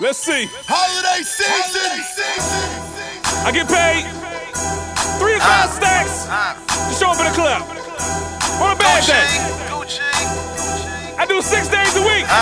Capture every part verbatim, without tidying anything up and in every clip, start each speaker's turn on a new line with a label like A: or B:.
A: Let's see.
B: Holiday season.
A: I get paid three to five stacks to show up in the club. On a bad day. I do six days a week.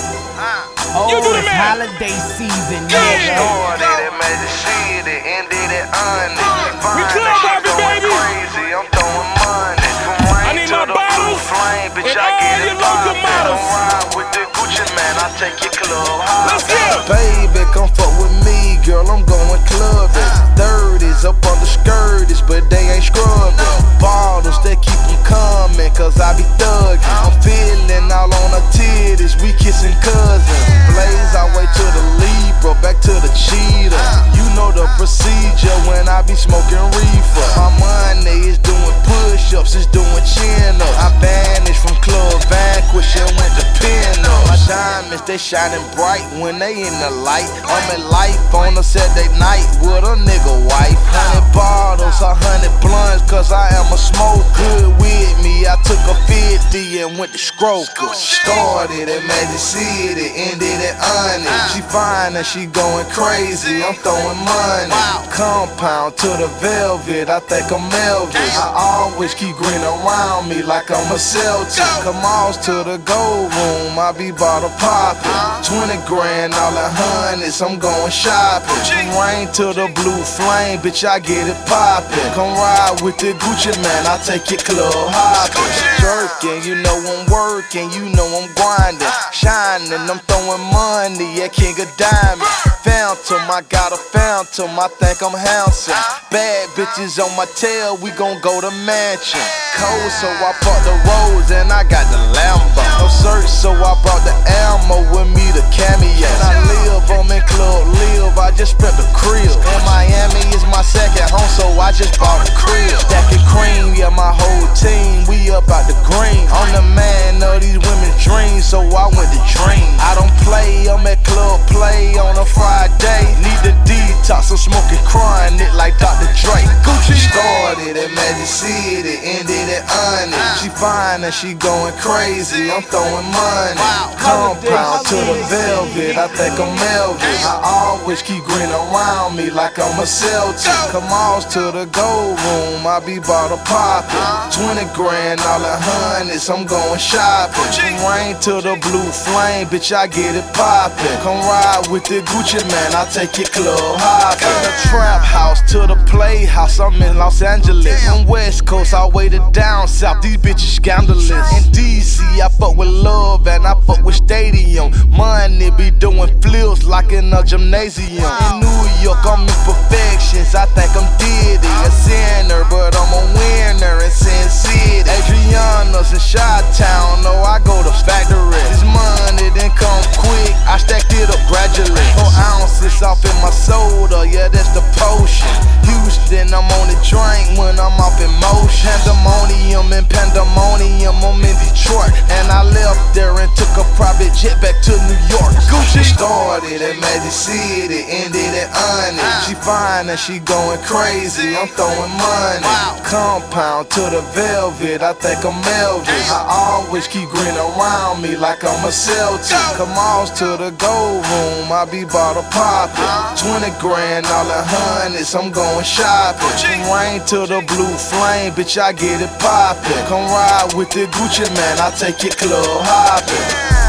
C: Oh,
A: You do the
C: it's
A: math.
C: holiday season,
A: Yeah.
C: yeah.
D: Started it, made it, shit it, ended it, honest.
A: We club hopping, baby.
D: Crazy, I'm throwing money. From rain
A: I need
D: to
A: my
D: the
A: bottles
D: blue flame, bitch,
A: and
D: I
A: all
D: get
A: your
D: it
A: local
D: poppin'.
A: models.
D: Don't ride with the Gucci man, I take your club
A: Let's
D: high.
A: go.
D: Baby, come fuck with me, girl, I'm going clubbing. thirties up on the skirties, but they ain't scrubbing. Bottles, they keep them coming, cause I be thugging. I'm feeling all on her titties, we kissing cousins. Blaze our way to the Libra, back to the cheetah. You know the procedure when I be smoking reefer. My money is doing push-ups, it's doing chin-ups. I vanished from Club Vanquish and went to pin-ups. My diamonds, they shining bright when they in the light. I'm in life on a Saturday night with a nigga wife. Hundred bottles, a hundred blunts, cause I am a smoker. Good with me, I took a fifty and went to Stroker. Started at Magic City, ended at Honest. She fine and she going crazy, I'm throwing money. Compound to the velvet, I think I'm Elvis. I always keep green around me like I'm a Celtic. Come on to the gold room, I be bottle poppin'. twenty grand, all the hundreds, I'm going shopping. From rain to the blue flame, bitch, I get it poppin'. Come ride with the Gucci man, I take your club hoppin'. Jerkin', you know I'm working, you know I'm grinding. Shining, I'm throwing money at King of Diamonds. Phantom, I got a phantom, I think I'm handsome. Bad bitches on my tail, we gon' go to mansion. Cold, so I bought the Rose and I got the Lambo. No search, so I brought the ammo with me, the cameo. And I live, I'm in Club Live, I just spent the crib. And Miami is my second home, so I just bought a crib. Stacking cream, yeah, my whole team, we up out the green. I'm the man of these women's dreams, so I went to dream. I don't play, I'm at Club Play on a Friday. Need the detox, I'm smoking chronic like Doctor Dre. Gucci started at Magic City, ended at Honest. She fine and she going crazy, I'm throwing money. Compound to the velvet, I think I'm Elvis. I always keep green around me like I'm a Celtic. Come on to the gold room, I be bottle poppin'. twenty grand, all the hundreds, I'm going shopping. From rain to the blue flame, bitch, I get it poppin'. Come ride with the Gucci man, I take your club hoppin'. The trap house to the playhouse, I'm in Los Angeles. From West Coast all the way to down south, these bitches scandalous. In D C, I fuck with love and I fuck with stadium. Money be doing flips like in a gymnasium. In New York, I'm in perfections, I think I'm Diddy. A sinner, but I'm a winner in Sin City. Adriana's in Chi-Town, no, I go to factory. This money didn't come quick, I stacked it up gradually. Four ounces off in my soda, yeah, that's the potion. Houston, I'm on the drink when I'm off in motion. Pandemonium and pandemonium, I'm in Detroit. And I left there and took a private jet back to New York. Gucci started at Magic City, ended at Honest. She fine and she going crazy, I'm throwing money. Compound to the velvet, I think I'm Elvis. I always keep green around me like I'm a Celtic. Come on to the gold room, I be bottle poppin'. twenty grand, all the hundreds, I'm going shopping. From rain to the blue flame, bitch, I get it poppin'. Come ride with the Gucci man, I take your club hoppin'.